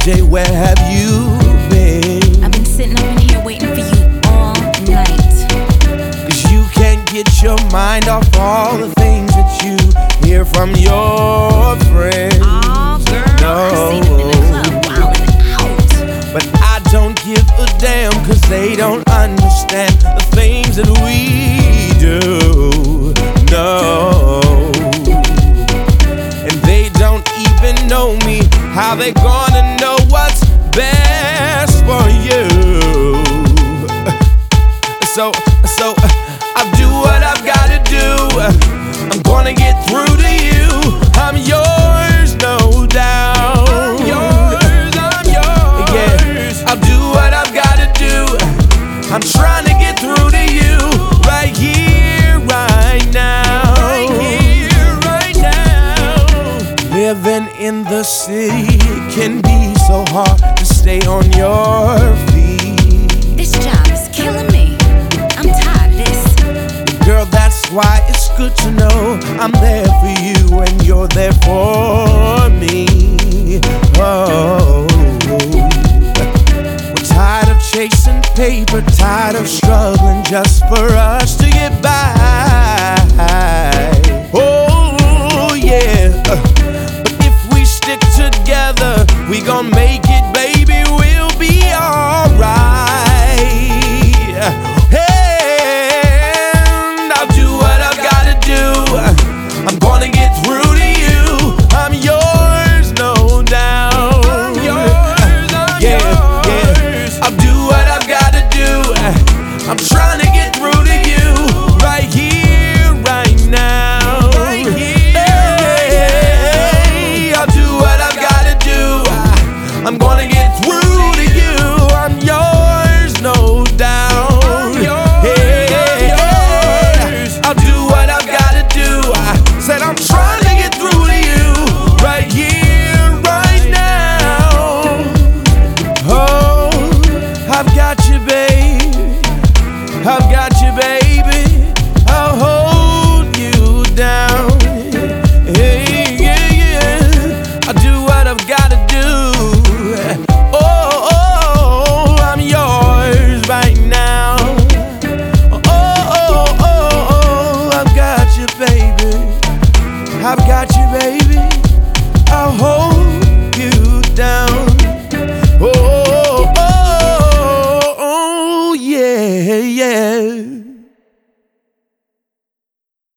Jay, where have you been? I've been sitting up in here waiting for you all night. 'Cause you can't get your mind off all the things that you hear from your friends. Oh, girl, I see them in the club, wildin' out. But I don't give a damn, 'cause they don't understand the things that we do. No. And they don't even know me. How they gonna know what's best for you? So I'll do what I've gotta do. I'm gonna get through to you. I'm yours, no doubt. I'm yours. Yeah, I'll do what I've gotta do. I'm trying to get through to you right here, right now. Right here, right now. Living in the city, it can be so hard to stay on your feet. This job is killing me. I'm tired of this. Girl, that's why it's good to know I'm there for you and you're there for me. Oh, we're tired of chasing paper, tired of struggling just for us to get by. Oh, yeah. But if we stick together, we gon' make it, baby, we'll be alright. And I'll do what I've gotta do. I'm gonna get through to you. I'm yours, no doubt. I'm yours, yours. I'll do what I've gotta do. I'm trying to get through to you right here, right now. Right here, hey, I'll do what I've gotta do. I'm gonna get through to you. I'm yours, no doubt. I'm yours. I'll do what I've gotta do. I said I'm trying to get through to you right here, right now. Oh, I've got you, baby. I've got you, baby. I'll hold you down. Hey, yeah, yeah. I'll do what I've gotta do. Oh, I'm yours right now. Oh, I've got you, baby. I've got you, baby. I'll hold